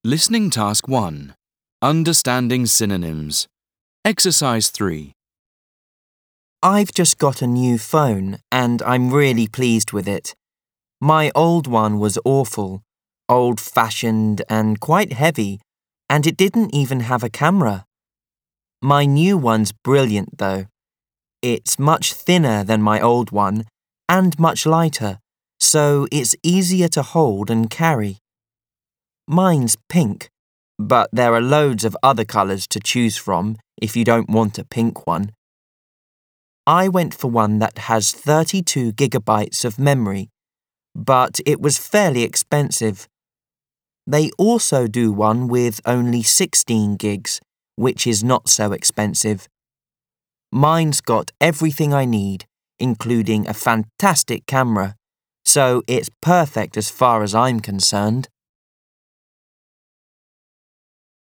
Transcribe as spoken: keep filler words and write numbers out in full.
Listening Task one. Understanding synonyms. Exercise three. I've just got a new phone and I'm really pleased with it. My old one was awful, old-fashioned and quite heavy, and it didn't even have a camera. My new one's brilliant though. It's much thinner than my old one and much lighter, so it's easier to hold and carry. Mine's pink, but there are loads of other colours to choose from if you don't want a pink one. I went for one that has thirty-two gigabytes of memory, but it was fairly expensive. They also do one with only sixteen gigs, which is not so expensive. Mine's got everything I need, including a fantastic camera, so it's perfect as far as I'm concerned.